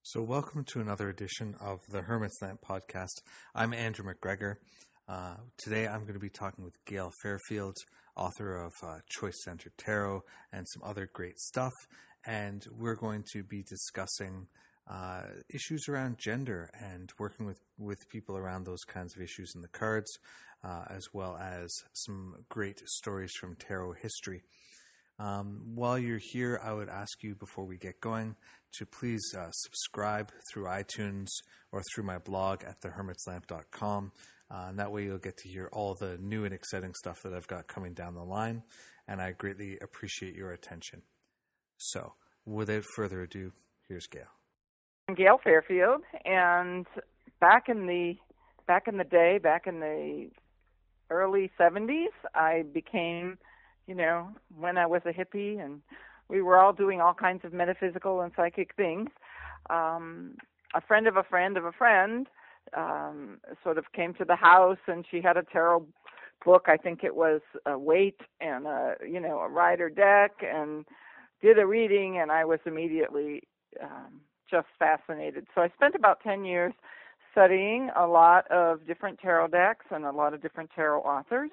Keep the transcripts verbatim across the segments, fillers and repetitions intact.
So, welcome to another edition of the Hermit's Lamp podcast. I'm Andrew McGregor. Uh, today, I'm going to be talking with Gail Fairfield, author of uh, Choice Centered Tarot and some other great stuff. And we're going to be discussing uh, issues around gender and working with, with people around those kinds of issues in the cards, uh, as well as some great stories from tarot history. Um, while you're here, I would ask you before we get going to please uh, subscribe through iTunes or through my blog at the hermits lamp dot com. Uh, and that way you'll get to hear all the new and exciting stuff that I've got coming down the line. And I greatly appreciate your attention. So, without further ado, here's Gail. I'm Gail Fairfield, and back in the back in the day, back in the early seventies, I became You know, when I was a hippie and we were all doing all kinds of metaphysical and psychic things, um, a friend of a friend of a friend um, sort of came to the house, and she had a tarot book. I think it was a weight and a, you know, a rider deck, and did a reading, and I was immediately um, just fascinated. So I spent about ten years studying a lot of different tarot decks and a lot of different tarot authors.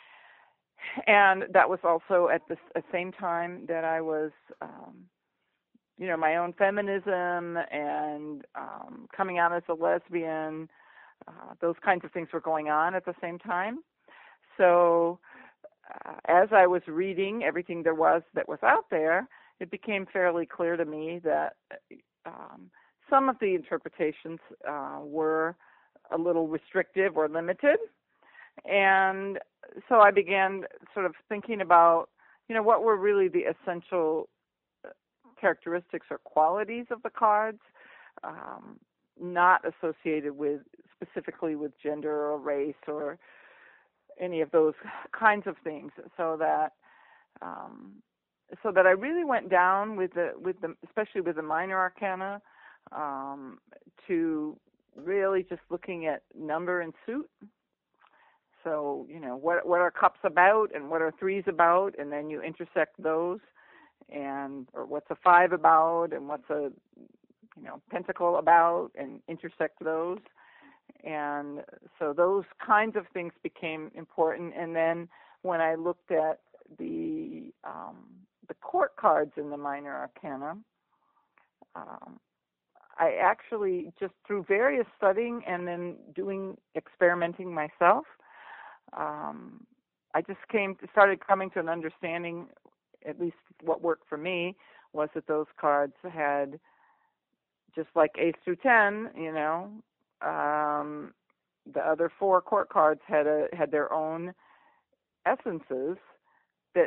And that was also at the same time that I was, um, you know, my own feminism and um, coming out as a lesbian. Uh, those kinds of things were going on at the same time. So uh, as I was reading everything there was that was out there, it became fairly clear to me that um, some of the interpretations uh, were a little restrictive or limited. And so I began sort of thinking about, you know, what were really the essential characteristics or qualities of the cards, um, not associated with specifically with gender or race or any of those kinds of things. So that, um, so that I really went down with the with the especially with the minor arcana um, to really just looking at number and suit. So, you know, what what are cups about and what are threes about, and then you intersect those, and or what's a five about and what's a, you know, pentacle about, and intersect those. And so those kinds of things became important. And then when I looked at the um, the court cards in the minor arcana, um, I actually just through various studying and then doing experimenting myself, Um, I just came to, started coming to an understanding, at least what worked for me, was that those cards had, just like ace through ten, you know, um, the other four court cards had a had their own essences that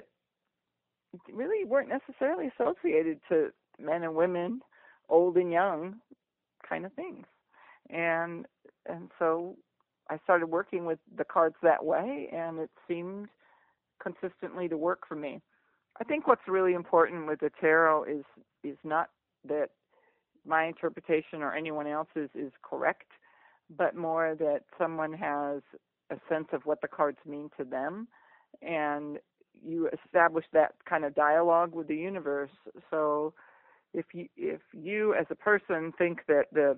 really weren't necessarily associated to men and women, old and young, kind of things, and and so I started working with the cards that way, and it seemed consistently to work for me. I think what's really important with the tarot is is not that my interpretation or anyone else's is correct, but more that someone has a sense of what the cards mean to them, and you establish that kind of dialogue with the universe. So if you if you as a person think that the,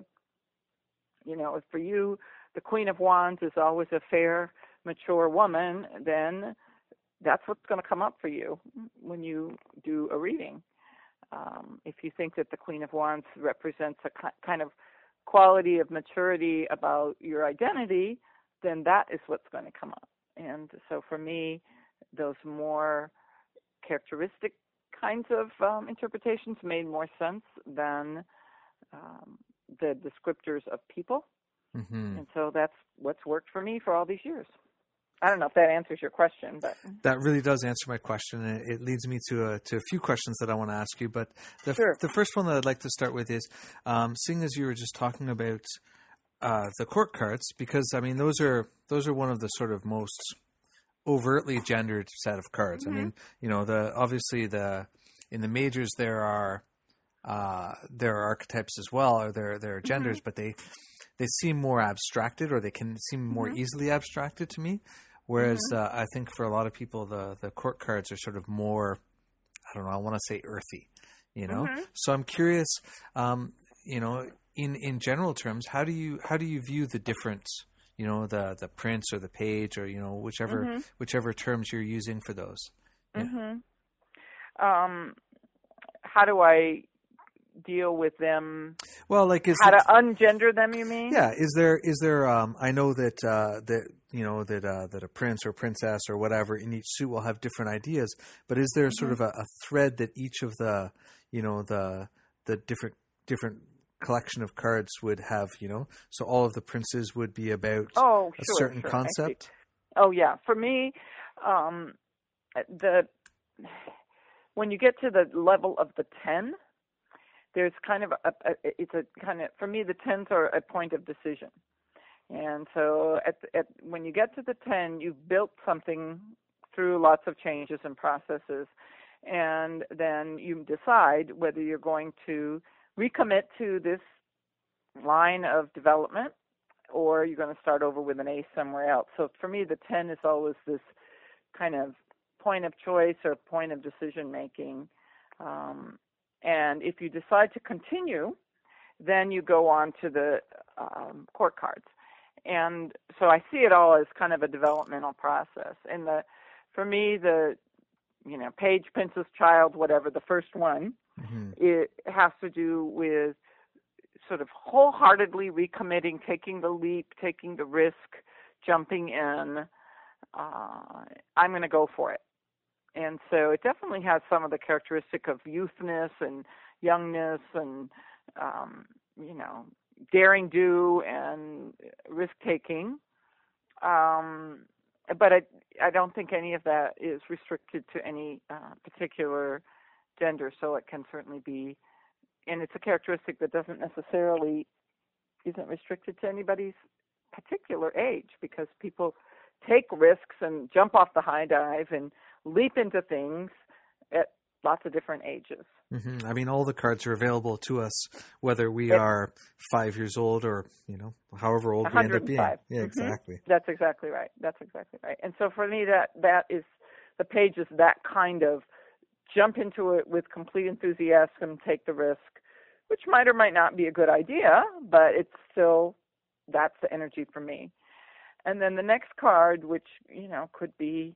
you know, if for you the Queen of Wands is always a fair, mature woman, then that's what's going to come up for you when you do a reading. Um, if you think that the Queen of Wands represents a kind of quality of maturity about your identity, then that is what's going to come up. And so for me, those more characteristic kinds of um, interpretations made more sense than um, the descriptors of people. Mm-hmm. And so that's what's worked for me for all these years. I don't know if that answers your question, but that really does answer my question, and it leads me to a, to a few questions that I want to ask you. But the, sure. the first one that I'd like to start with is, um, seeing as you were just talking about uh, the court cards, because I mean those are those are one of the sort of most overtly gendered set of cards. Mm-hmm. I mean, you know, the obviously the in the majors there are uh, there are archetypes as well, or there there are genders, mm-hmm. but they. They seem more abstracted, or they can seem more mm-hmm. easily abstracted to me. Whereas mm-hmm. uh, I think for a lot of people, the, the court cards are sort of more, I don't know, I want to say earthy, you know? Mm-hmm. So I'm curious, um, you know, in, in general terms, how do you how do you view the difference? You know, the the prince or the page, or you know, whichever mm-hmm. whichever terms you're using for those. Yeah. Mm-hmm. Um, how do I deal with them? Well, like is how it, to ungender them? You mean? Yeah. Is there is there? Um, I know that uh, that you know that uh, that a prince or princess or whatever in each suit will have different ideas. But is there mm-hmm. sort of a, a thread that each of the you know the the different different collection of cards would have? You know, so all of the princes would be about oh, a sure, certain sure. concept. Oh yeah, for me, um, the when you get to the level of the ten, there's kind of a, a it's a kind of for me the tens are a point of decision, and so at, at when you get to the ten, you've built something through lots of changes and processes, and then you decide whether you're going to recommit to this line of development, or you're going to start over with an ace somewhere else. So for me, the ten is always this kind of point of choice or point of decision making. Um, and if you decide to continue, then you go on to the um, court cards. And so I see it all as kind of a developmental process. And the, for me, the, you know, page, princess, child, whatever, the first one, mm-hmm. it has to do with sort of wholeheartedly recommitting, taking the leap, taking the risk, jumping in. Uh, I'm going to go for it. And so it definitely has some of the characteristic of youthness and youngness and, um, you know, daring do and risk taking. Um, but I, I don't think any of that is restricted to any uh, particular gender, so it can certainly be. And it's a characteristic that doesn't necessarily, isn't restricted to anybody's particular age, because people take risks and jump off the high dive and leap into things at lots of different ages. Mm-hmm. I mean, all the cards are available to us, whether we it, are five years old or, you know, however old we end up being. Yeah, mm-hmm. exactly. That's exactly right. That's exactly right. And so for me, that that is, the page is that kind of jump into it with complete enthusiasm, take the risk, which might or might not be a good idea, but it's still, that's the energy for me. And then the next card, which, you know, could be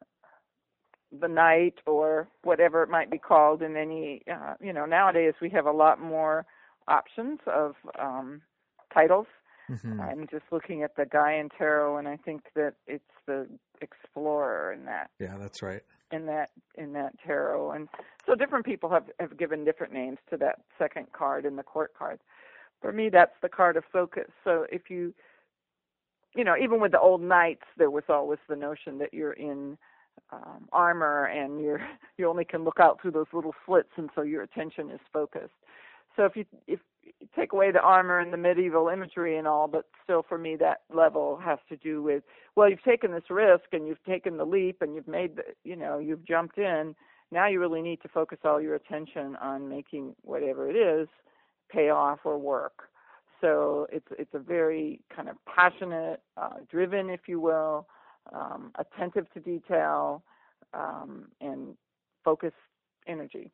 the knight or whatever it might be called in any, uh, you know, nowadays we have a lot more options of um, titles. Mm-hmm. I'm just looking at the Gaian Tarot, and I think that it's the Explorer in that. Yeah, that's right. In that in that tarot, and so different people have, have given different names to that second card in the court cards. For me, that's the card of focus. So if you, you know, even with the old knights, there was always the notion that you're in um, armor and you're you only can look out through those little slits, and so your attention is focused. So if you if you take away the armor and the medieval imagery and all, but still for me that level has to do with, well, you've taken this risk and you've taken the leap and you've made the, you know, you've jumped in. Now you really need to focus all your attention on making whatever it is pay off or work. So it's it's a very kind of passionate, uh, driven, if you will, um, attentive to detail, um, and focused energy.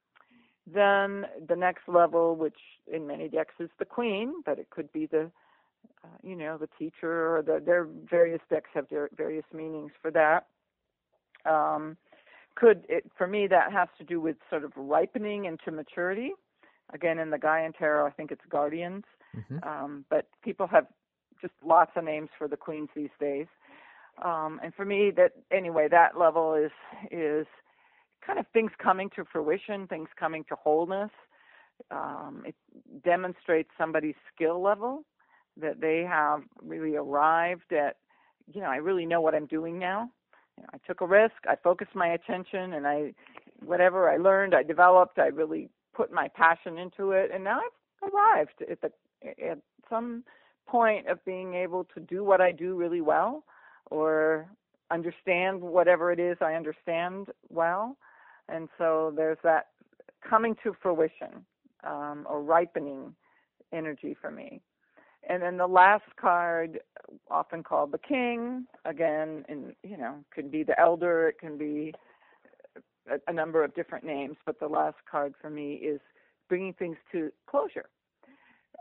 Then the next level, which in many decks is the queen, but it could be the, uh, you know, the teacher, or the, their various decks have their various meanings for that. Um, could it, for me, that has to do with sort of ripening into maturity. Again, in the Gaian Tarot, I think it's guardians, mm-hmm. um, but people have just lots of names for the queens these days. Um, and for me, that anyway, that level is is. kind of things coming to fruition, things coming to wholeness. Um, it demonstrates somebody's skill level, that they have really arrived at, you know, I really know what I'm doing now. You know, I took a risk, I focused my attention, and I, whatever I learned, I developed, I really put my passion into it, and now I've arrived at, the, at some point of being able to do what I do really well, or understand whatever it is I understand well. And so there's that coming to fruition, um, or ripening energy for me. And then the last card, often called the king, again, in, you know, could be the elder, it can be a, a number of different names, but the last card for me is bringing things to closure.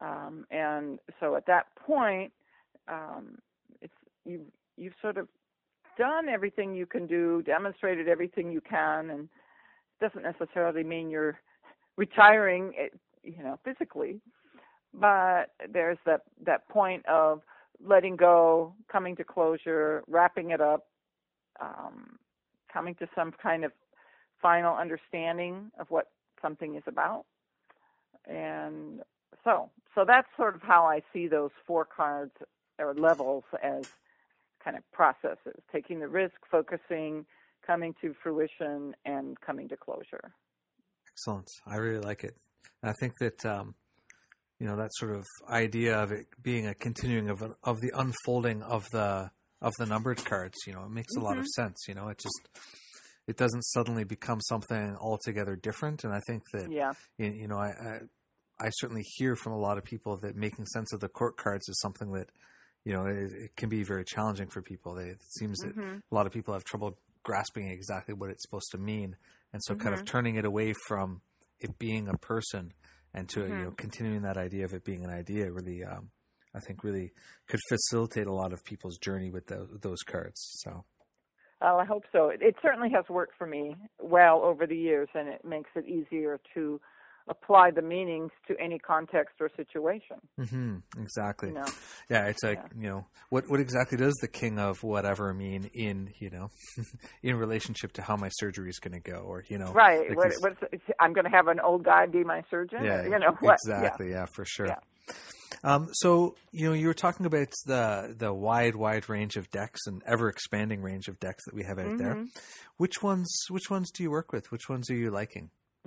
Um, and so at that point, um, it's you've you've sort of done everything you can do, demonstrated everything you can, and it doesn't necessarily mean you're retiring, you know, physically. But there's that that point of letting go, coming to closure, wrapping it up, um, coming to some kind of final understanding of what something is about. And so, so that's sort of how I see those four cards or levels as kind of processes: taking the risk, focusing, coming to fruition, and coming to closure. Excellent. I really like it. And I think that, um, you know, that sort of idea of it being a continuing of a, of the unfolding of the of the numbered cards, you know, it makes mm-hmm. a lot of sense. You know, it just it doesn't suddenly become something altogether different. And I think that, yeah. you, you know, I, I I certainly hear from a lot of people that making sense of the court cards is something that, you know, it, it can be very challenging for people. They, it seems mm-hmm. that a lot of people have trouble grasping exactly what it's supposed to mean. And so mm-hmm. kind of turning it away from it being a person and to, mm-hmm. you know, continuing that idea of it being an idea really, um, I think really could facilitate a lot of people's journey with the, those cards. So. Well, I hope so. It, it certainly has worked for me well over the years, and it makes it easier to apply the meanings to any context or situation. Mm-hmm, exactly. You know? Yeah, it's like, yeah. you know, what what exactly does the king of whatever mean in, you know, in relationship to how my surgery is going to go, or, you know. Right. Like what, these, what's, I'm going to have an old guy be my surgeon? Yeah, or, you know, what? exactly. Yeah. yeah, for sure. Yeah. Um, so, you know, you were talking about the the wide, wide range of decks and ever expanding range of decks that we have out mm-hmm. there. Which ones, which ones do you work with? Which ones are you liking?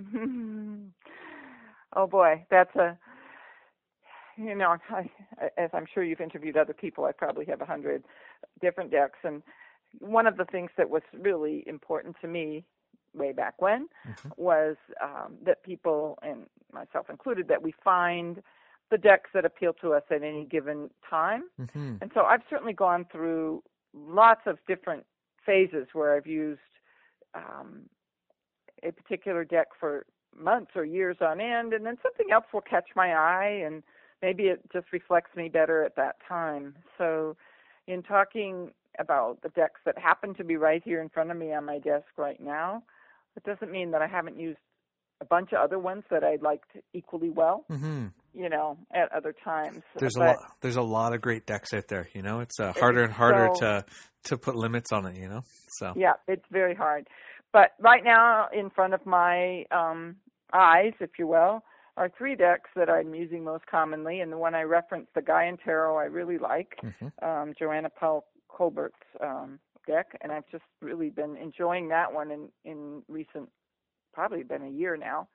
Oh boy, that's a, you know, I, as I'm sure you've interviewed other people, I probably have a hundred different decks. And one of the things that was really important to me way back when mm-hmm. was um, that people, and myself included, that we find the decks that appeal to us at any given time. Mm-hmm. And so I've certainly gone through lots of different phases where I've used um, a particular deck for months or years on end, and then something else will catch my eye, and maybe it just reflects me better at that time. So in talking about the decks that happen to be right here in front of me on my desk right now, it doesn't mean that I haven't used a bunch of other ones that I liked equally well, mm-hmm. you know, at other times. There's but, a lot. There's a lot of great decks out there. You know, it's uh, harder and harder so, to to put limits on it. You know, so yeah, it's very hard. But right now, in front of my um, eyes, if you will, are three decks that I'm using most commonly, and the one I referenced, the Gaian Tarot, I really like, mm-hmm. um, Joanna Powell Colbert's um, deck, and I've just really been enjoying that one in, in recent, probably been a year now.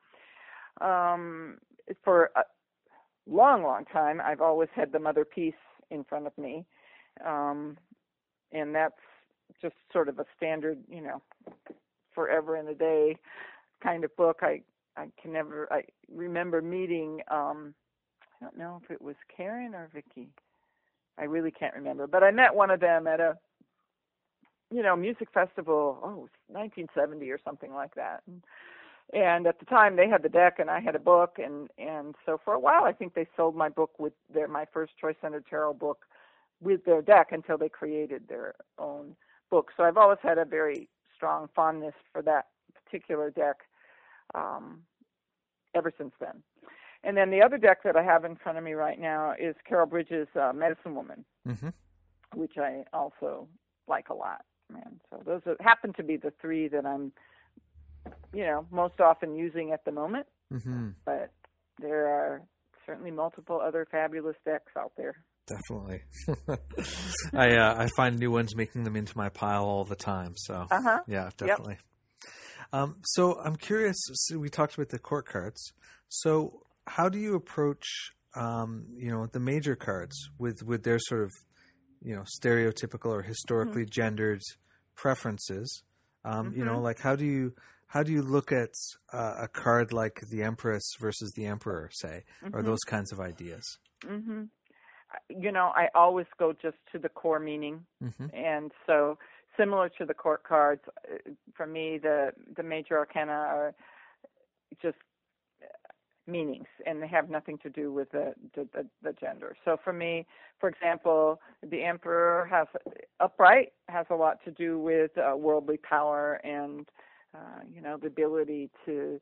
Um, for a long, long time, I've always had the Mother Peace in front of me, um, and that's just sort of a standard, you know, forever and a day kind of book. I I can never, I remember meeting, um, I don't know if it was Karen or Vicky. I really can't remember. But I met one of them at a, you know, music festival, oh, nineteen seventy or something like that. And, and at the time they had the deck and I had a book. And, and so for a while I think they sold my book with their, my first Choice Centered Tarot book with their deck until they created their own book. So I've always had a very strong fondness for that particular deck. Um, ever since then. And then the other deck that I have in front of me right now is Carol Bridges' uh, Medicine Woman, mm-hmm. which I also like a lot. Man, so those are, happen to be the three that I'm, you know, most often using at the moment. Mm-hmm. But there are certainly multiple other fabulous decks out there. Definitely. I uh, I find new ones making them into my pile all the time. So uh-huh. yeah, definitely. Yep. Um, so I'm curious, so we talked about the court cards. So how do you approach, um, you know, the major cards with, with their sort of, you know, stereotypical or historically mm-hmm. gendered preferences? Um, mm-hmm. You know, like how do you, how do you look at uh, a card like the Empress versus the Emperor, say, mm-hmm. or those kinds of ideas? Mm-hmm. You know, I always go just to the core meaning. Mm-hmm. And so similar to the court cards, for me, the, the major arcana are just meanings, and they have nothing to do with the, the, the, the gender. So for me, for example, the Emperor has upright has a lot to do with uh, worldly power and uh, you know, the ability to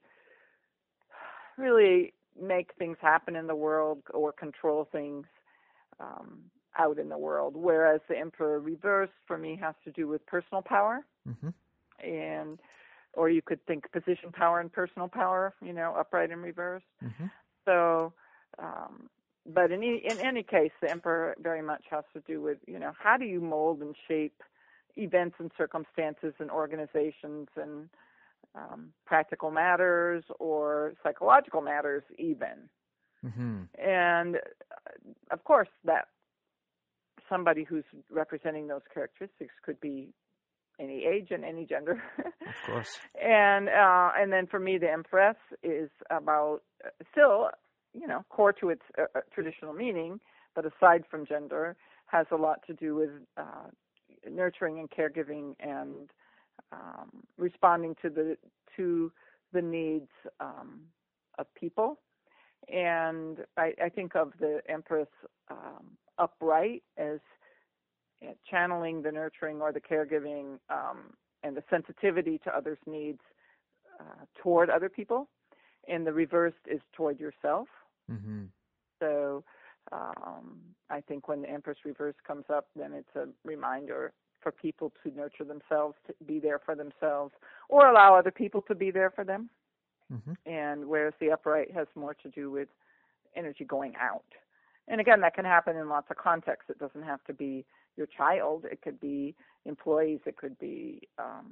really make things happen in the world or control things um, out in the world. Whereas the Emperor reversed for me has to do with personal power, mm-hmm. and or you could think position power and personal power, you know, upright and reversed. Mm-hmm. So, um, but in any, in any case, the Emperor very much has to do with, you know, how do you mold and shape events and circumstances and organizations and um, practical matters or psychological matters even. Mm-hmm. And, uh, of course, that somebody who's representing those characteristics could be any age and any gender. Of course. And uh, and then for me, the Empress is about uh, still, you know, core to its uh, traditional meaning, but aside from gender, has a lot to do with uh, nurturing and caregiving and um, responding to the to the needs um, of people. And I, I think of the Empress um, upright as channeling the nurturing or the caregiving um, and the sensitivity to others' needs uh, toward other people, and the reversed is toward yourself. Mm-hmm. So um, I think when the Empress reverse comes up, then it's a reminder for people to nurture themselves, to be there for themselves, or allow other people to be there for them. Mm-hmm. And whereas the upright has more to do with energy going out. And again, that can happen in lots of contexts. It doesn't have to be your child. It could be employees. It could be, um,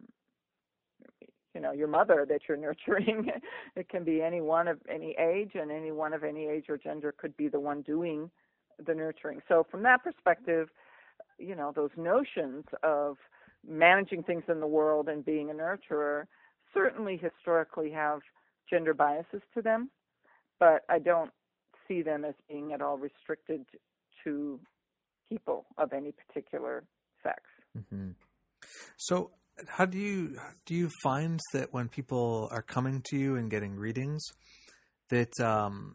you know, your mother that you're nurturing. It can be anyone of any age, and anyone of any age or gender could be the one doing the nurturing. So from that perspective, you know, those notions of managing things in the world and being a nurturer certainly historically have gender biases to them, but I don't see them as being at all restricted to people of any particular sex. Mm-hmm. So how do you do you find that when people are coming to you and getting readings that um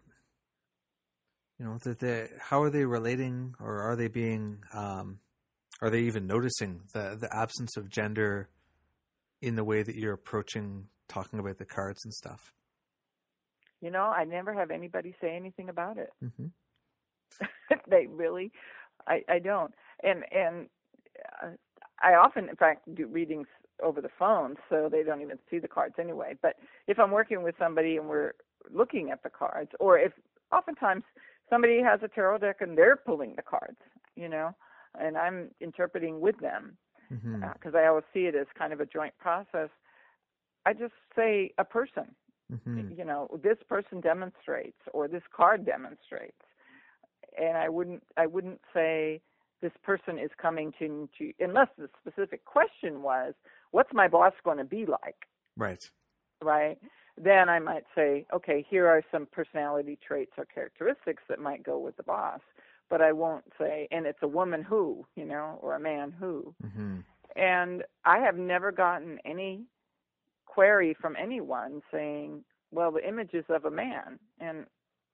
you know that they how are they relating, or are they being um are they even noticing the the absence of gender in the way that you're approaching talking about the cards and stuff? You know, I never have anybody say anything about it. Mm-hmm. They really, I, I don't. And and uh, I often, in fact, do readings over the phone, so they don't even see the cards anyway. But if I'm working with somebody and we're looking at the cards, or if oftentimes somebody has a tarot deck and they're pulling the cards, you know, and I'm interpreting with them, because mm-hmm. uh, I always see it as kind of a joint process, I just say a person. Mm-hmm. You know, this person demonstrates, or this card demonstrates, and I wouldn't, I wouldn't say this person is coming to, to, unless the specific question was, "What's my boss going to be like?" Right. Right. Then I might say, "Okay, here are some personality traits or characteristics that might go with the boss," but I won't say, "And it's a woman who," you know, or a man who. Mm-hmm. And I have never gotten any query from anyone saying, well, the image is of a man, and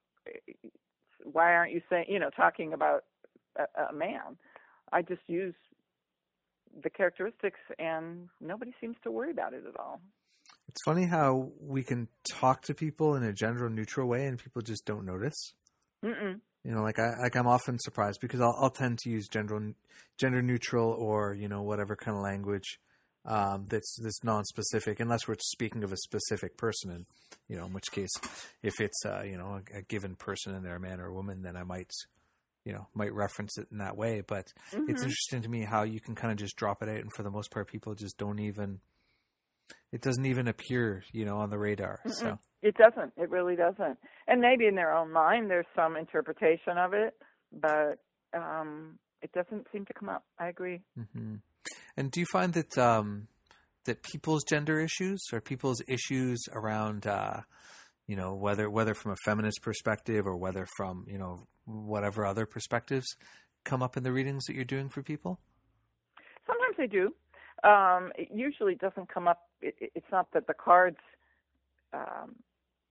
why aren't you saying, you know, talking about a, a man? I just use the characteristics, and nobody seems to worry about it at all. It's funny how we can talk to people in a gender neutral way, and people just don't notice. Mm-mm. You know, like I like I'm often surprised because I'll I'll tend to use gender gender neutral, or you know, whatever kind of language Um, that's that's non-specific, unless we're speaking of a specific person, and you know, in which case, if it's uh, you know a, a given person and they're a man or a woman, then I might, you know, might reference it in that way. But mm-hmm. It's interesting to me how you can kind of just drop it out, and for the most part, people just don't even. It doesn't even appear, you know, on the radar. Mm-mm. So it doesn't. It really doesn't. And maybe in their own mind, there's some interpretation of it, but um, it doesn't seem to come up. I agree. Mm-hmm. And do you find that um, that people's gender issues, or people's issues around, uh, you know, whether whether from a feminist perspective or whether from, you know, whatever other perspectives, come up in the readings that you're doing for people? Sometimes they do. Um, it usually doesn't come up. It, it's not that the cards um,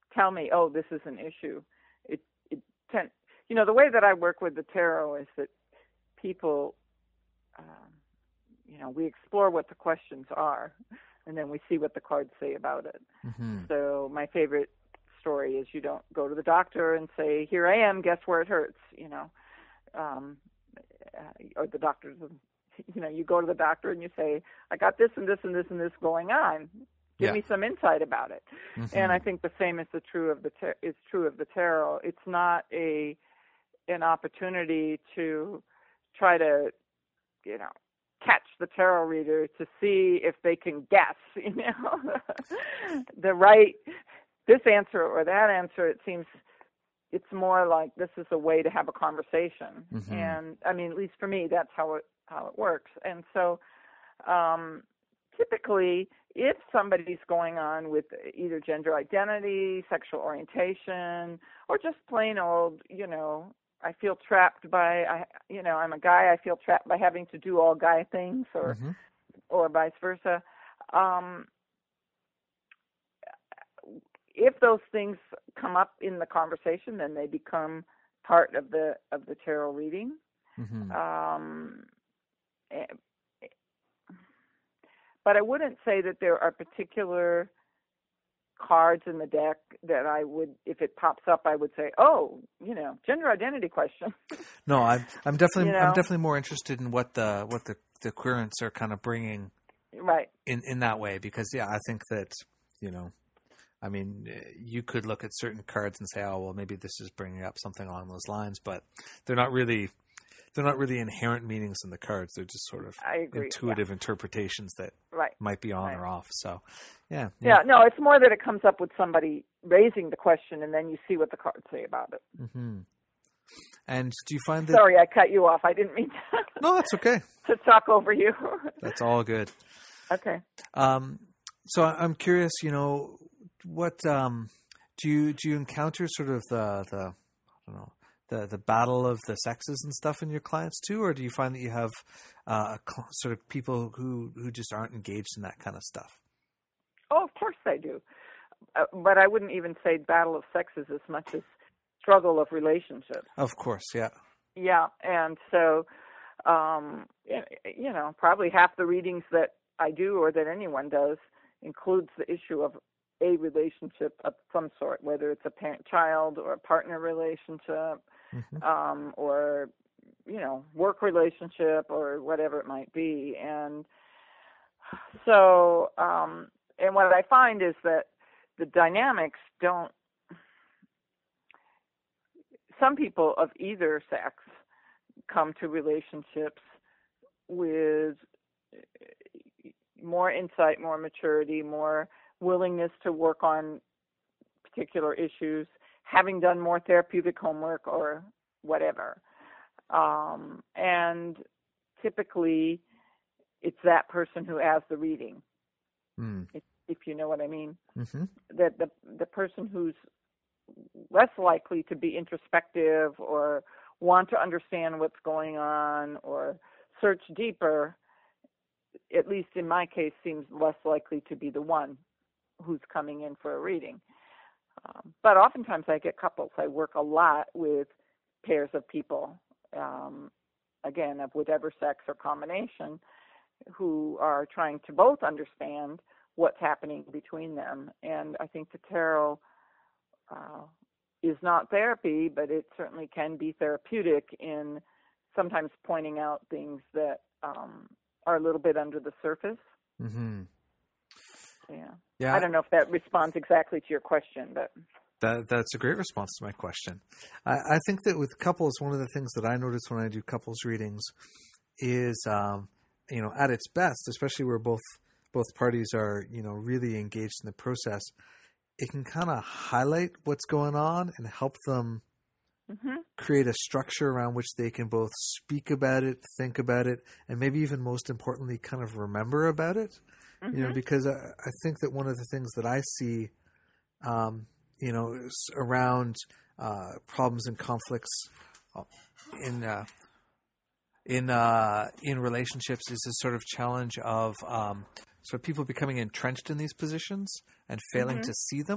tell me, oh, this is an issue. It, it tend, you know, the way that I work with the tarot is that people, um, you know, we explore what the questions are, and then we see what the cards say about it. Mm-hmm. So my favorite story is you don't go to the doctor and say, here I am, guess where it hurts, you know, um, or the doctor, you know, you go to the doctor and you say, I got this and this and this and this going on. Give yeah. me some insight about it. Mm-hmm. And I think the same is the true of the tar- is true of the tarot. It's not a an opportunity to try to, you know, catch the tarot reader to see if they can guess, you know, the right this answer or that answer. It seems it's more like this is a way to have a conversation. Mm-hmm. And I mean, at least for me, that's how it how it works. And so um, typically, if somebody's going on with either gender identity, sexual orientation, or just plain old, you know, I feel trapped by, I, you know, I'm a guy, I feel trapped by having to do all guy things, or mm-hmm. or vice versa. Um, if those things come up in the conversation, then they become part of the of the tarot reading. Mm-hmm. Um, but I wouldn't say that there are particular cards in the deck that I would, if it pops up, I would say, oh, you know, gender identity question. No, I'm I'm definitely you know? I'm definitely more interested in what the what the the querents are kind of bringing, right? In in that way, because yeah, I think that, you know, I mean, you could look at certain cards and say, oh, well, maybe this is bringing up something along those lines, but they're not really. They're not really inherent meanings in the cards. They're just sort of intuitive yeah. interpretations that right. might be on right. or off. So, yeah, yeah. Yeah, no, it's more that it comes up with somebody raising the question, and then you see what the cards say about it. Mm-hmm. And do you find that... Sorry, I cut you off. I didn't mean to... No, that's okay. to talk over you. That's all good. Okay. Um, so I'm curious, you know, what... Um, do you do you encounter sort of the... the I don't know... The, the battle of the sexes and stuff in your clients too, or do you find that you have uh, sort of people who, who just aren't engaged in that kind of stuff? Oh, of course I do. Uh, but I wouldn't even say battle of sexes as much as struggle of relationships. Of course, yeah. Yeah, and so, um, you know, probably half the readings that I do or that anyone does includes the issue of a relationship of some sort, whether it's a parent-child or a partner relationship, mm-hmm. um, or, you know, work relationship or whatever it might be. And so, um, and what I find is that the dynamics don't, some people of either sex come to relationships with more insight, more maturity, more willingness to work on particular issues, having done more therapeutic homework or whatever. Um, and typically, it's that person who has the reading, mm. if, if you know what I mean. Mm-hmm. That the the person who's less likely to be introspective or want to understand what's going on or search deeper, at least in my case, seems less likely to be the one who's coming in for a reading. Um, but oftentimes I get couples. I work a lot with pairs of people, um, again, of whatever sex or combination, who are trying to both understand what's happening between them. And I think the tarot uh, is not therapy, but it certainly can be therapeutic in sometimes pointing out things that um, are a little bit under the surface. Mm-hmm. Yeah. Yeah. I don't know if that responds exactly to your question, but that that's a great response to my question. I, I think that with couples, one of the things that I notice when I do couples readings is, um, you know, at its best, especially where both both parties are, you know, really engaged in the process, it can kind of highlight what's going on and help them mm-hmm. create a structure around which they can both speak about it, think about it, and maybe even most importantly, kind of remember about it. Mm-hmm. You know, because I, I think that one of the things that I see, um, you know, is around uh, problems and conflicts in uh, in uh, in relationships is this sort of challenge of um, sort of people becoming entrenched in these positions and failing mm-hmm. to see them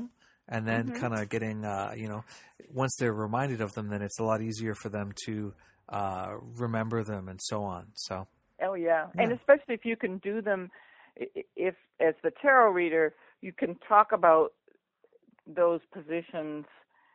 and then Mm-hmm. kind of getting, uh, you know, once they're reminded of them, then it's a lot easier for them to uh, remember them and so on. So, Oh, yeah. yeah. And especially if you can do them, if as the tarot reader, you can talk about those positions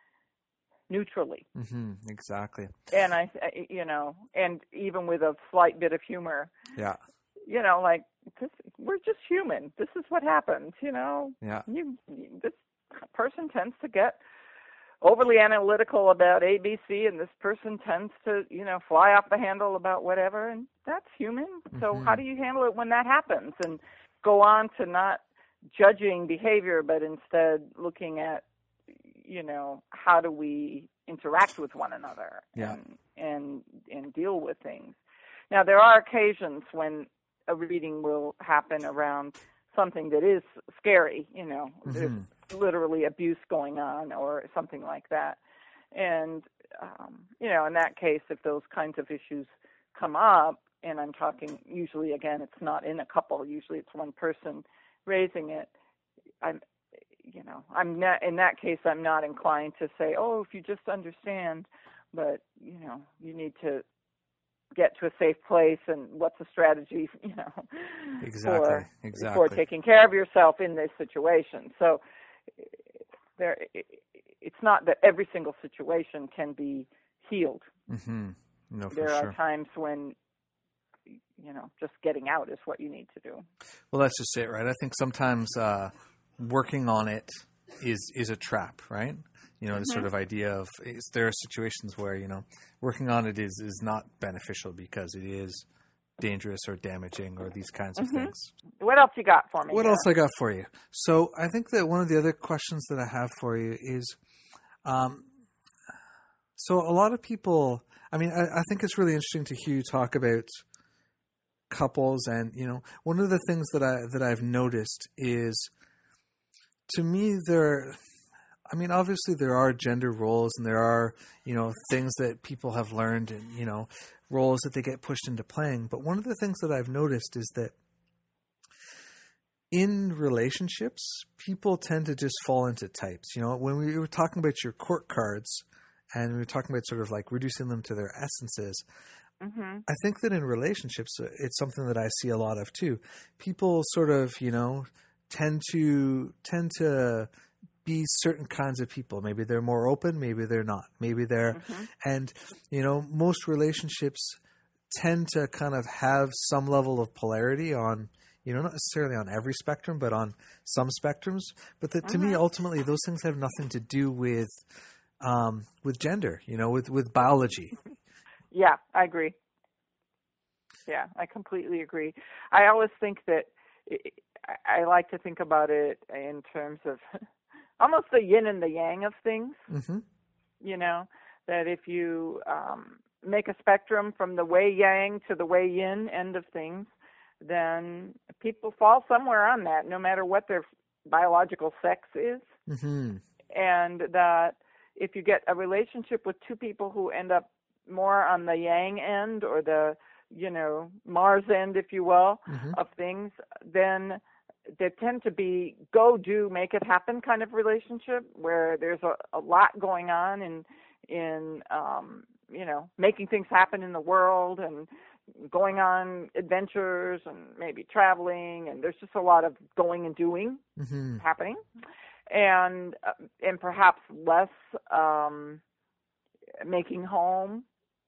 neutrally. Mm-hmm, exactly. And I, you know, and even with a slight bit of humor. Yeah. You know, like, this, we're just human. This is what happens, you know. Yeah. You, this person tends to get overly analytical about A B C, and this person tends to, you know, fly off the handle about whatever, and that's human. So Mm-hmm. how do you handle it when that happens? And go on to not judging behavior, but instead looking at, you know, how do we interact with one another Yeah. and, and and deal with things. Now, there are occasions when a reading will happen around something that is scary, you know, Mm-hmm. there's literally abuse going on or something like that. And, um, you know, in that case, if those kinds of issues come up, and I'm talking usually, again, it's not in a couple, usually it's one person raising it, I'm, you know, I'm not, in that case, I'm not inclined to say, oh, if you just understand, but, you know, you need to get to a safe place, and what's a strategy, you know, Exactly. for, Exactly. for taking care of yourself in this situation. So there, it's not that every single situation can be healed. Mm-hmm. No, for there sure. are times when, you know, just getting out is what you need to do. Well, that's just it, right? I think sometimes uh, working on it is is a trap, right? You know, the Mm-hmm. sort of idea of is, there are situations where, you know, working on it is, is not beneficial because it is dangerous or damaging or these kinds of Mm-hmm. things. What else you got for me? What here? else I got for you? So I think that one of the other questions that I have for you is, um, so a lot of people, I mean, I, I think it's really interesting to hear you talk about couples, and, you know, one of the things that I, that I've noticed is, to me, there, I mean, obviously there are gender roles and there are, you know, things that people have learned and, you know, roles that they get pushed into playing. But one of the things that I've noticed is that in relationships, people tend to just fall into types. You know, when we were talking about your court cards and we were talking about sort of like reducing them to their essences, Mm-hmm. I think that in relationships, it's something that I see a lot of too. People sort of, you know, tend to tend to be certain kinds of people. Maybe they're more open, maybe they're not. Maybe they're, Mm-hmm. and, you know, most relationships tend to kind of have some level of polarity on, you know, not necessarily on every spectrum, but on some spectrums. But that, to me, Mm-hmm. ultimately, those things have nothing to do with, um, with gender, you know, with, with biology. Yeah, I agree. Yeah, I completely agree. I always think that I like to think about it in terms of almost the yin and the yang of things. Mm-hmm. You know, that if you um, make a spectrum from the wei yang to the wei yin end of things, then people fall somewhere on that, no matter what their biological sex is. Mm-hmm. And that if you get a relationship with two people who end up more on the yang end or the, you know, Mars end, if you will, Mm-hmm. of things, then they tend to be go, do, make it happen kind of relationship where there's a, a lot going on in, in um, you know, making things happen in the world and going on adventures and maybe traveling, and there's just a lot of going and doing Mm-hmm. happening, and uh, and perhaps less um, making home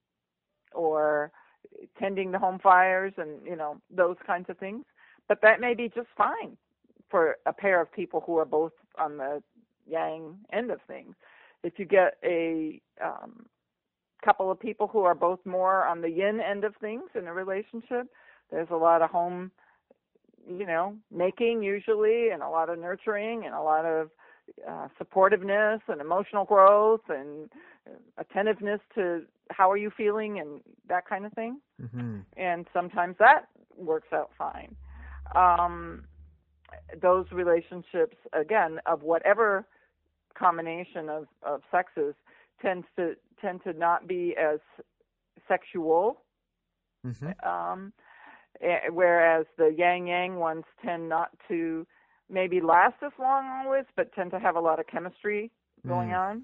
or tending the home fires and, you know, those kinds of things. But that may be just fine for a pair of people who are both on the yang end of things. If you get a um, couple of people who are both more on the yin end of things in a relationship, there's a lot of home, you know, making usually, and a lot of nurturing and a lot of uh, supportiveness and emotional growth and attentiveness to how are you feeling and that kind of thing. Mm-hmm. And sometimes that works out fine. Um, those relationships, again, of whatever combination of, of sexes, tends to tend to not be as sexual, Mm-hmm. um, whereas the yang yang ones tend not to maybe last as long always, but tend to have a lot of chemistry going Mm. on.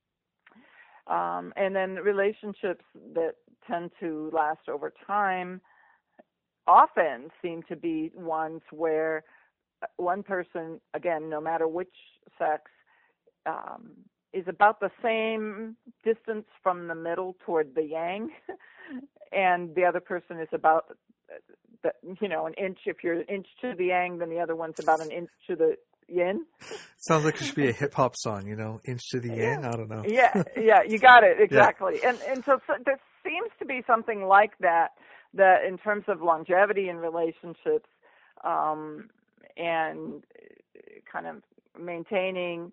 Um, and then relationships that tend to last over time often seem to be ones where one person, again, no matter which sex, um, is about the same distance from the middle toward the yang, and the other person is about, the, you know, an inch. If you're an inch to the yang, then the other one's about an inch to the yin. Sounds like it should be a hip hop song, you know, inch to the yang. Yeah. I don't know. yeah, yeah, you got it exactly. Yeah. And and so, so there seems to be something like that. That in terms of longevity in relationships, um, and kind of maintaining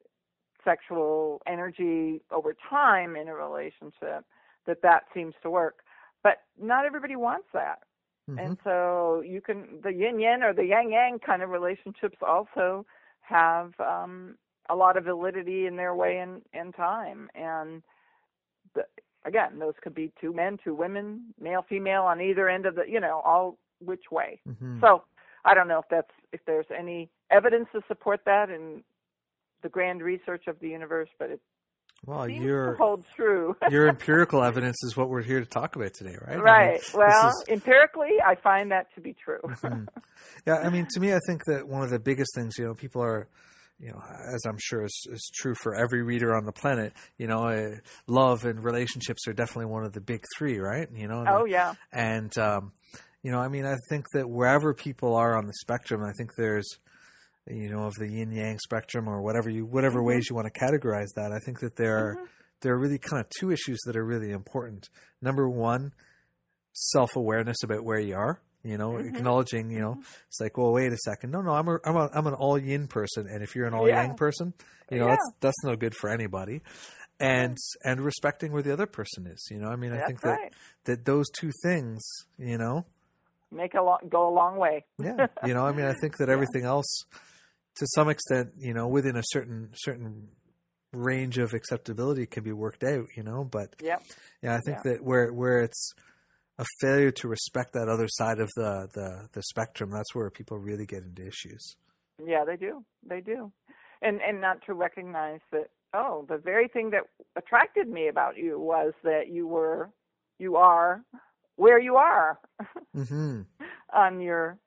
sexual energy over time in a relationship, that that seems to work. But not everybody wants that. Mm-hmm. And so you can, the yin-yin or the yang-yang kind of relationships also have um, a lot of validity in their way in, in time. And the, again, those could be two men, two women, male, female on either end of the, you know, all which way. Mm-hmm. So I don't know if that's, if there's any evidence to support that in the grand research of the universe, but it well, seems your, to hold true. Your empirical evidence is what we're here to talk about today, right? Right. I mean, well, is... empirically, I find that to be true. Mm-hmm. Yeah, I mean, to me, I think that one of the biggest things, you know, people are, you know, as I'm sure is, is true for every reader on the planet, you know, uh, love and relationships are definitely one of the big three, right? You know. And, oh yeah. And um, you know, I mean, I think that wherever people are on the spectrum, I think there's, you know, of the yin yang spectrum or whatever you, whatever mm-hmm. ways you want to categorize that. I think that there are mm-hmm. there are really kind of two issues that are really important. Number one, self awareness about where you are. You know, mm-hmm. acknowledging, you know, mm-hmm. it's like, well, wait a second. No, no, I'm a, I'm a, I'm an all yin person. And if you're an all yeah. yang person, you know, yeah. that's, that's no good for anybody. And, mm-hmm. and respecting where the other person is, you know, I mean, I that's think that, right. that those two things, you know, make a long, go a long way. yeah. You know, I mean, I think that everything yeah. else to some extent, you know, within a certain, certain range of acceptability can be worked out, you know, but yep. yeah, I think yeah. that where, where it's a failure to respect that other side of the, the, the spectrum, that's where people really get into issues. Yeah, they do. They do. And and not to recognize that, oh, the very thing that attracted me about you was that you were, you are where you are mm-hmm. on your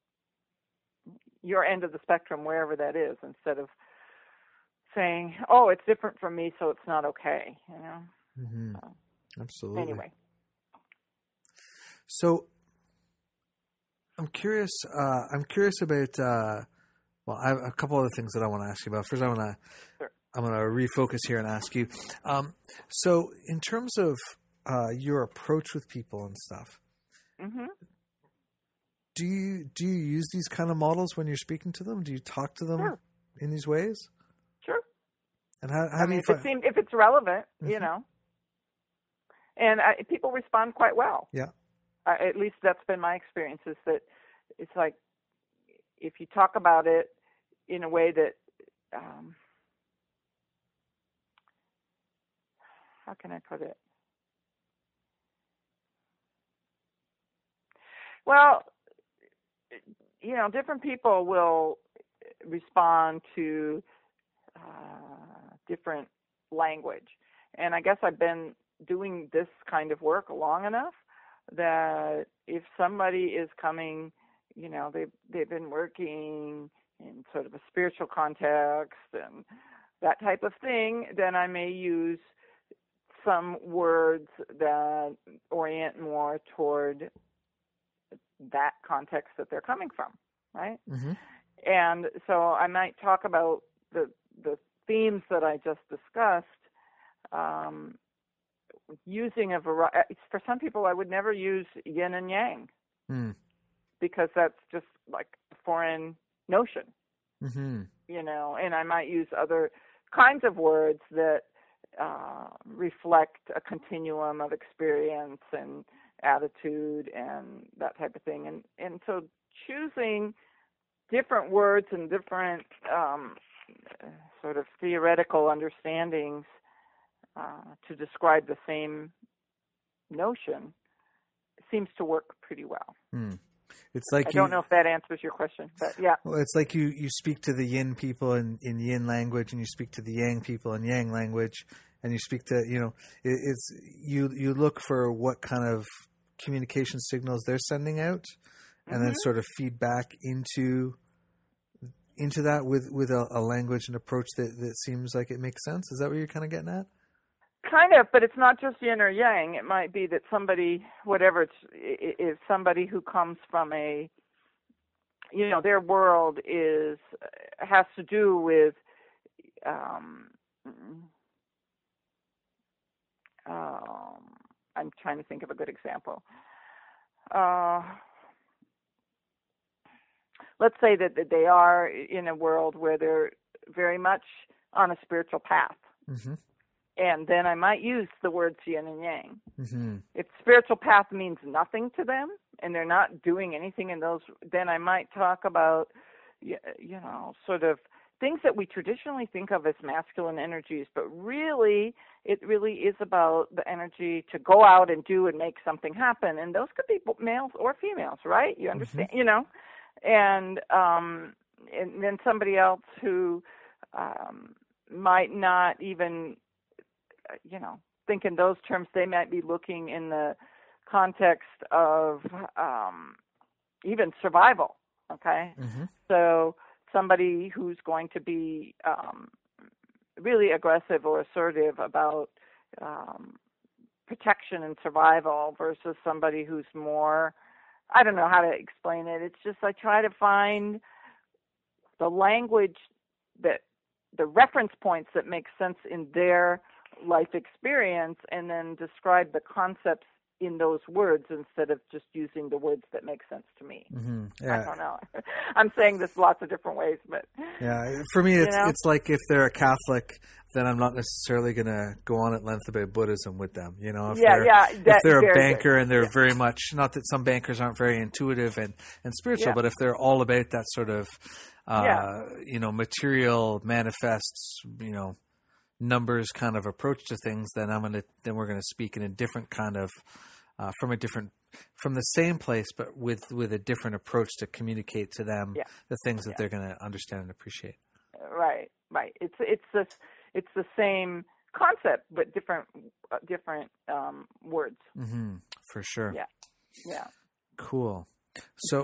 your end of the spectrum, wherever that is, instead of saying, oh, it's different from me, so it's not okay, you know? Mm-hmm. So, absolutely. Anyway. So I'm curious. Uh, I'm curious about. Uh, well, I have a couple other things that I want to ask you about. First, I want to. Sure. I'm going to refocus here and ask you. Um, so, in terms of uh, your approach with people and stuff, mm-hmm. do you do you use these kind of models when you're speaking to them? Do you talk to them sure. in these ways? Sure. And how, how I do mean, you if, find... it seems, if it's relevant, mm-hmm. you know, and I, people respond quite well. Yeah. Uh, at least that's been my experience, is that it's like if you talk about it in a way that, um, how can I put it? Well, you know, different people will respond to uh, different language. And I guess I've been doing this kind of work long enough that if somebody is coming, you know, they've, they've been working in sort of a spiritual context and that type of thing, then I may use some words that orient more toward that context that they're coming from, right? Mm-hmm. And so I might talk about the the themes that I just discussed, um, using a variety. For some people, I would never use yin and yang mm. because that's just like a foreign notion, mm-hmm. you know. And I might use other kinds of words that uh, reflect a continuum of experience and attitude and that type of thing. And and so choosing different words and different um, sort of theoretical understandings uh, to describe the same notion seems to work pretty well. Mm. It's like I you, don't know if that answers your question, but yeah. Well, it's like you, you speak to the yin people in, in yin language, and you speak to the yang people in yang language, and you speak to, you know, it, it's you you look for what kind of communication signals they're sending out, and Mm-hmm. then sort of feed back into into that with, with a, a language and approach that, that seems like it makes sense. Is that what you're kind of getting at? Kind of, but it's not just yin or yang. It might be that somebody, whatever it's, is somebody who comes from a, you know, their world is has to do with, um, um, I'm trying to think of a good example. Uh, let's say that, that they are in a world where they're very much on a spiritual path. Mm-hmm. And then I might use the words yin and yang. Mm-hmm. If spiritual path means nothing to them and they're not doing anything in those, then I might talk about, you know, sort of things that we traditionally think of as masculine energies, but really, it really is about the energy to go out and do and make something happen. And those could be males or females, right? You understand, Mm-hmm. you know? And, um, and then somebody else who um, might not even, you know, think in those terms. They might be looking in the context of um, even survival, okay? Mm-hmm. So somebody who's going to be um, really aggressive or assertive about um, protection and survival versus somebody who's more, I don't know how to explain it. It's just I try to find the language that, the reference points that make sense in their life experience, and then describe the concepts in those words instead of just using the words that make sense to me. Mm-hmm. Yeah. I don't know. I'm saying this lots of different ways, but yeah, for me, it's you know? it's like if they're a Catholic, then I'm not necessarily going to go on at length about Buddhism with them. You know, if yeah, they're yeah, if that, they're a very banker good. and they're yeah. very much, not that some bankers aren't very intuitive and, and spiritual, Yeah. but if they're all about that sort of, uh, Yeah. you know, material manifests, you know, numbers kind of approach to things, then I'm gonna then we're gonna speak in a different kind of uh, from a different from the same place, but with with a different approach to communicate to them Yeah. the things that Yeah. they're gonna understand and appreciate. Right, right. It's it's the it's the same concept, but different uh, different um, words. Mm-hmm. For sure. Yeah, yeah. Cool. So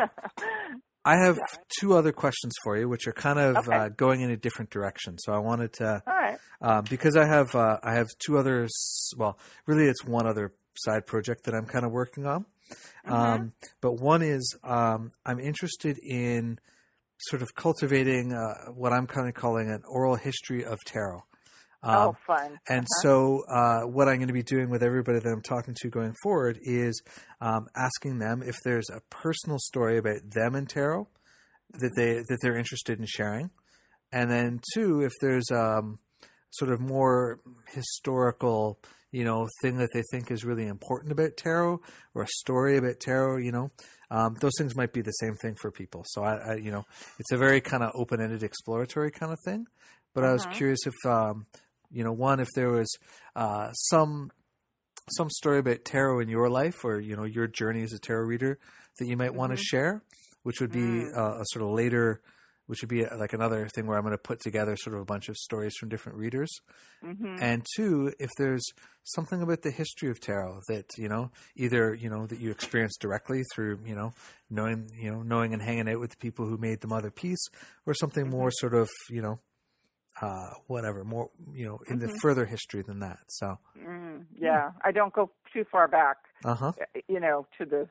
I have Yeah. two other questions for you, which are kind of Okay. uh, going in a different direction. So I wanted to, All right. uh, because I have uh, I have two others. Well, really, it's one other side project that I'm kind of working on. Mm-hmm. Um, but one is um, I'm interested in sort of cultivating uh, what I'm kind of calling an oral history of tarot. Um, oh, fun. And uh-huh. so uh, what I'm going to be doing with everybody that I'm talking to going forward is um, asking them if there's a personal story about them and tarot that they that they're interested in sharing, and then two, if there's um, sort of more historical, you know, thing that they think is really important about tarot, or a story about tarot, you know, um, those things might be the same thing for people. So I, I you know, it's a very kind of open-ended, exploratory kind of thing. But uh-huh. I was curious if, um, you know, one, if there was uh, some some story about tarot in your life, or you know, your journey as a tarot reader that you might mm-hmm. want to share, which would be mm. uh, a sort of later. Which would be like another thing where I'm going to put together sort of a bunch of stories from different readers. Mm-hmm. And two, if there's something about the history of tarot that, you know, either, you know, that you experienced directly through, you know, knowing, you know, knowing and hanging out with the people who made the Mother Piece, or something mm-hmm. more sort of, you know, uh, whatever, more, you know, in mm-hmm. the further history than that. So, mm, yeah, yeah, I don't go too far back, uh-huh. you know, to the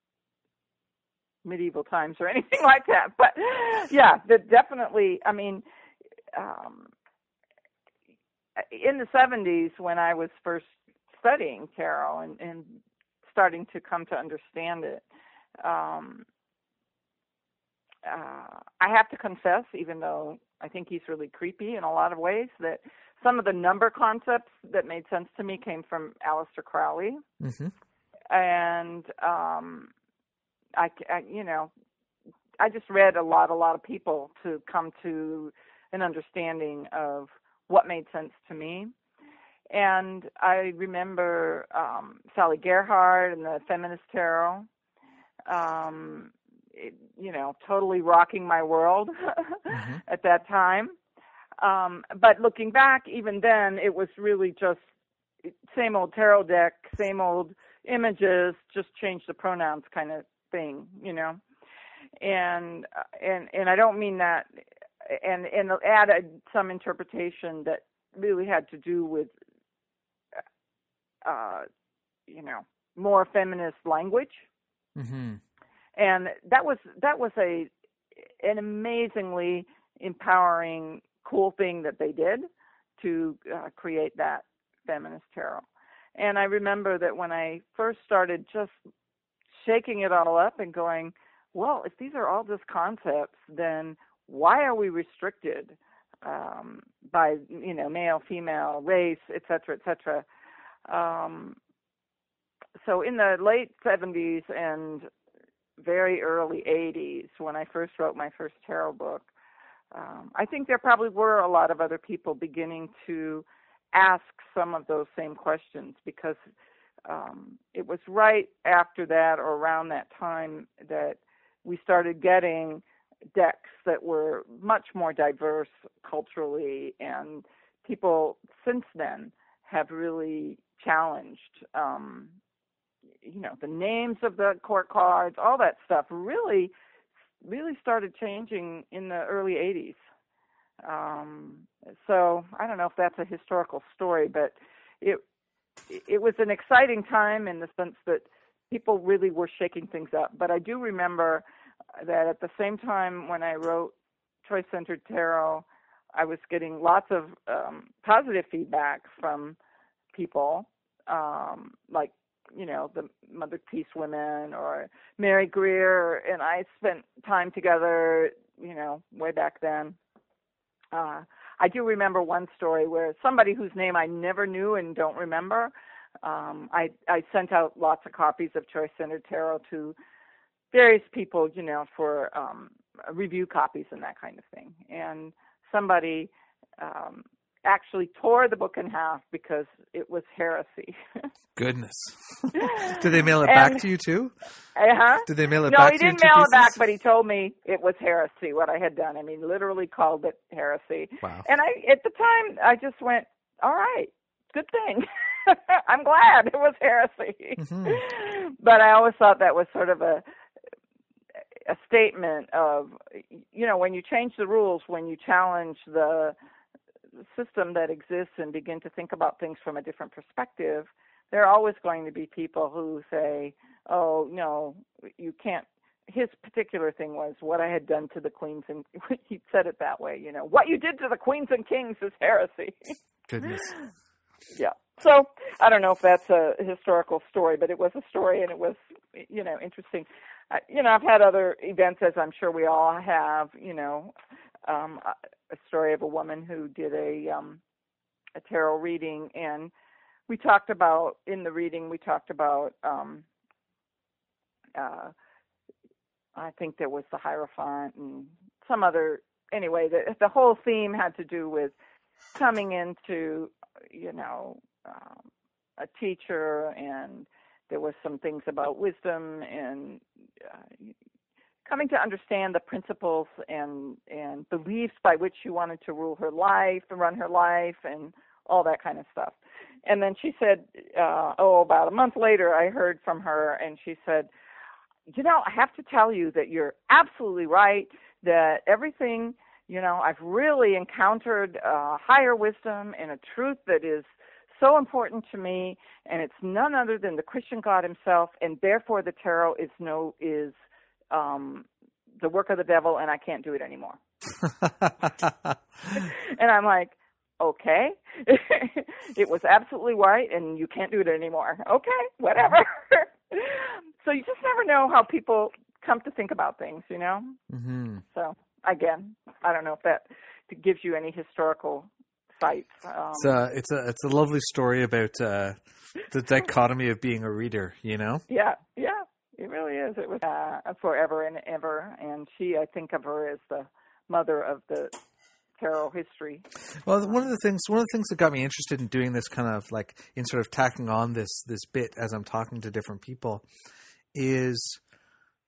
medieval times or anything like that, but yeah, that definitely. I mean, um, in the seventies when I was first studying tarot and, and starting to come to understand it, um, uh, I have to confess, even though I think he's really creepy in a lot of ways, that some of the number concepts that made sense to me came from Aleister Crowley, mm-hmm. and um, I, I, you know, I just read a lot, a lot of people to come to an understanding of what made sense to me. And I remember um, Sally Gerhardt and the Feminist Tarot. Um, you know, totally rocking my world mm-hmm. at that time. Um, but looking back, even then, it was really just same old tarot deck, same old images, just change the pronouns kind of thing, you know. And and and I don't mean that, and and added some interpretation that really had to do with, uh, you know, more feminist language. Mm-hmm. And that was that was a an amazingly empowering, cool thing that they did to uh, create that feminist tarot. And I remember that when I first started just shaking it all up and going, well, if these are all just concepts, then why are we restricted um, by, you know, male, female, race, et cetera, et cetera. Um, so in the late seventies and very early eighties, when I first wrote my first tarot book, um, I think there probably were a lot of other people beginning to ask some of those same questions, because um, it was right after that or around that time that we started getting decks that were much more diverse culturally, and people since then have really challenged, um, you know, the names of the court cards, all that stuff really, really started changing in the early eighties. Um, so I don't know if that's a historical story, but it it was an exciting time in the sense that people really were shaking things up. But I do remember that at the same time when I wrote Choice-Centered Tarot, I was getting lots of um, positive feedback from people, um, like, you know, the Mother Peace Women or Mary Greer, and I spent time together, you know, way back then. Uh, I do remember one story where somebody whose name I never knew and don't remember, um, I, I sent out lots of copies of Choice-Centered Tarot to various people, you know, for um, review copies and that kind of thing. And somebody um, actually tore the book in half because it was heresy. Goodness. Did they mail it and, back to you too? Uh-huh. Did they mail it no, back to you? No, he didn't mail mail it back, but he told me it was heresy, what I had done. I mean, literally called it heresy. Wow. And I, at the time, I just went, all right, good thing. I'm glad it was heresy. Mm-hmm. But I always thought that was sort of a a statement of, you know, when you change the rules, when you challenge the system that exists and begin to think about things from a different perspective, there are always going to be people who say, oh, no, you can't. His particular thing was what I had done to the queens, and he said it that way, you know, what you did to the queens and kings is heresy. Goodness. Yeah. So I don't know if that's a historical story, but it was a story, and it was, you know, interesting. Uh, you know, I've had other events, as I'm sure we all have, you know, um, a story of a woman who did a, um, a tarot reading, and we talked about, in the reading, we talked about, um, uh, I think there was the Hierophant and some other, anyway, the, the whole theme had to do with coming into, you know, um, a teacher, and there was some things about wisdom and uh, coming to understand the principles and, and beliefs by which she wanted to rule her life and run her life and all that kind of stuff. And then she said, uh, oh, about a month later, I heard from her, and she said, you know, I have to tell you that you're absolutely right, that everything, you know, I've really encountered uh, higher wisdom and a truth that is so important to me, and it's none other than the Christian God himself, and therefore the tarot is no is um, the work of the devil, and I can't do it anymore. And I'm like, okay, it was absolutely right, and you can't do it anymore. Okay, whatever. So you just never know how people come to think about things, you know? Mm-hmm. So, again, I don't know if that gives you any historical sites. Um, it's, a, it's, a, it's a lovely story about uh, the dichotomy of being a reader, you know? Yeah, yeah, it really is. It was uh, forever and ever, and she, I think of her as the mother of the tarot history. Well, one of the things, one of the things that got me interested in doing this kind of like in sort of tacking on this this bit as I'm talking to different people is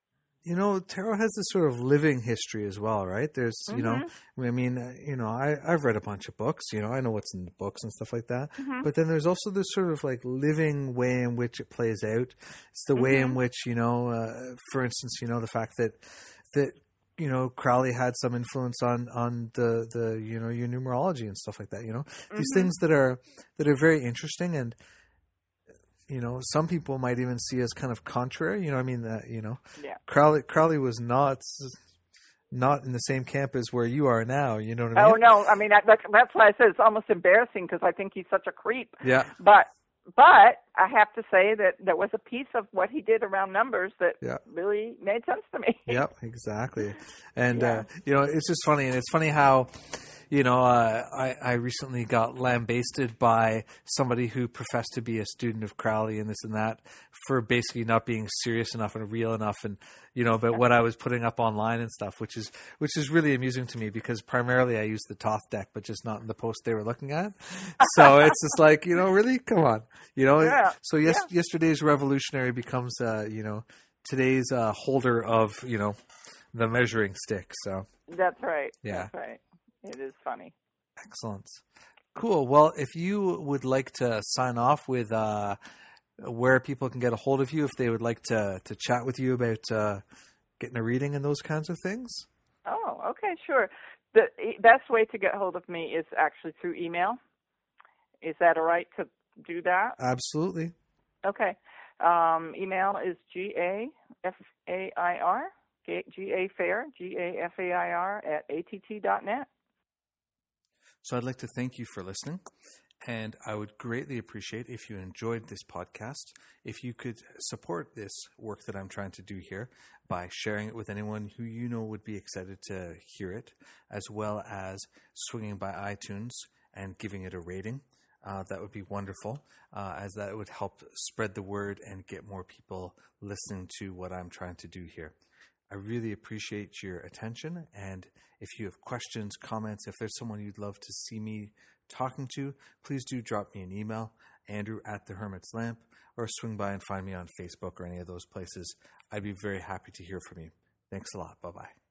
you know, tarot has this sort of living history as well, right? There's, Mm-hmm. you know, I mean, uh, you know, I, I've read a bunch of books, you know, I know what's in the books and stuff like that. Mm-hmm. But then there's also this sort of like living way in which it plays out. It's the way Mm-hmm. in which, you know, uh, for instance, you know, the fact that, that, you know, Crowley had some influence on, on the, the, you know, your numerology and stuff like that, you know, these Mm-hmm. things that are, that are very interesting. And, you know, some people might even see as kind of contrary, you know, I mean, that, you know, Yeah. Crowley, Crowley was not, not in the same camp as where you are now, you know what I Oh mean? no, I mean that, that's that's why I said it's almost embarrassing because I think he's such a creep. Yeah. But but I have to say that there was a piece of what he did around numbers that Yeah. really made sense to me. Yep, exactly. And, Yeah. uh, you know, it's just funny. And it's funny how, you know, uh, I, I recently got lambasted by somebody who professed to be a student of Crowley and this and that for basically not being serious enough and real enough and, you know, about what I was putting up online and stuff, which is, which is really amusing to me because primarily I use the Thoth deck, but just not in the post they were looking at. So it's just like, you know, really, come on, you know, Yeah. so yes, Yeah. yesterday's revolutionary becomes, uh, you know, today's uh, holder of, you know, the measuring stick. So That's right. Yeah. That's right. It is funny. excellent. Cool. Well, if you would like to sign off with uh, where people can get a hold of you, if they would like to, to chat with you about uh, getting a reading and those kinds of things. Oh, okay, sure. The e- best way to get hold of me is actually through email. Is that all right to do that? Absolutely. Okay. Um, email is G A F A I R, G A Fair, G A F A I R at A T T dot net. So I'd like to thank you for listening. And I would greatly appreciate if you enjoyed this podcast, if you could support this work that I'm trying to do here by sharing it with anyone who you know would be excited to hear it, as well as swinging by iTunes and giving it a rating. Uh, that would be wonderful, uh, as that would help spread the word and get more people listening to what I'm trying to do here. I really appreciate your attention, and if you have questions, comments, if there's someone you'd love to see me talking to, please do drop me an email, Andrew at the Hermit's Lamp, or swing by and find me on Facebook or any of those places. I'd be very happy to hear from you. Thanks a lot. Bye-bye.